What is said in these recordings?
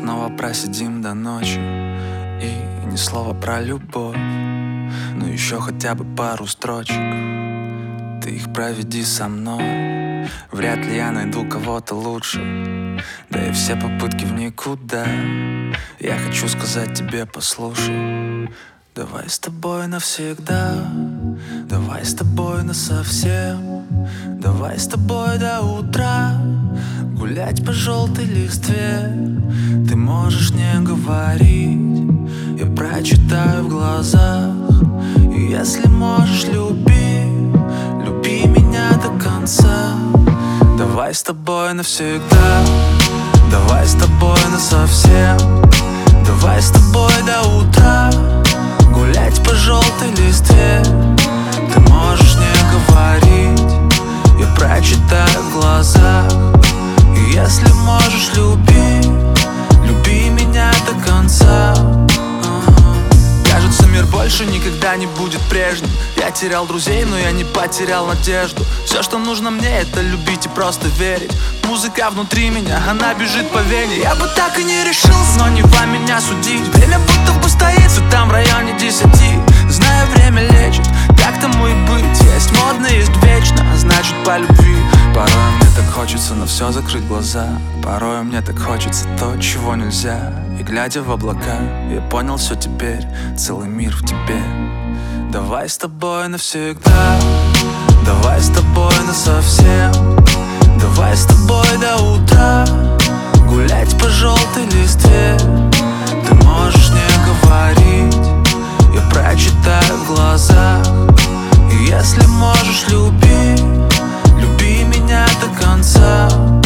снова просидим до ночи. И ни слова про любовь, но еще хотя бы пару строчек. Ты их проведи со мной. Вряд ли я найду кого-то лучше, да и все попытки в никуда. Я хочу сказать тебе, послушай. Давай с тобой навсегда, давай с тобой насовсем, давай с тобой до утра гулять по желтой листве. Ты можешь не говорить, я прочитаю в глазах. И если можешь, люби, люби меня до конца. Давай с тобой навсегда, давай с тобой насовсем, давай с тобой до утра гулять по желтой листве. Ты можешь не говорить, я прочитаю в глазах. И если можешь, люби, люби меня до конца. Кажется, мир больше никогда не будет прежним. Я терял друзей, но я не потерял надежду. Все, что нужно мне, это любить и просто верить. Музыка внутри меня, она бежит по вене. Я бы так и не решился, но не вам меня судить. Время будто бы стоит, все там в районе 10. Знаю, время лечит, как тому и быть. Есть модно, есть вечно, а значит по любви. Порой мне так хочется на все закрыть глаза. Порой мне так хочется то, чего нельзя. И глядя в облака, я понял все теперь. Целый мир в тебе. Давай с тобой навсегда, давай с тобой насовсем, давай с тобой до утра гулять по желтой листве. Ты можешь не говорить, я прочитаю в глазах. И если можешь, люби, люби меня до конца.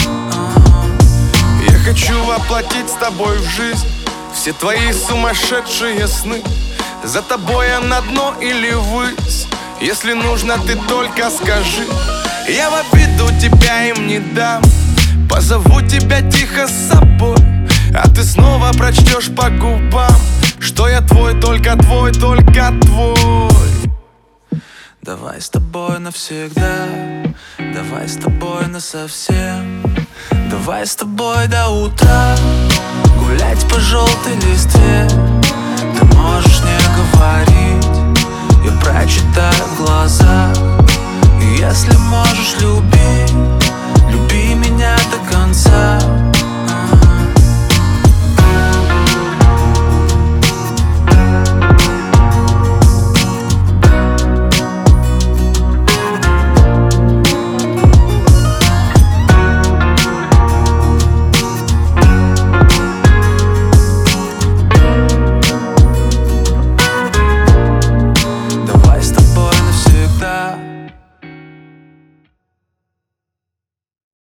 Я хочу воплотить с тобой в жизнь все твои сумасшедшие сны. За тобой я на дно или ввысь, если нужно, ты только скажи. Я в обиду тебя им не дам, позову тебя тихо с собой, а ты снова прочтешь по губам, что я твой, только твой, только твой. Давай с тобой навсегда, давай с тобой насовсем, давай с тобой до утра гулять по желтой листве. Ты можешь не говорить, я прочитаю в глазах. И если можешь, люби,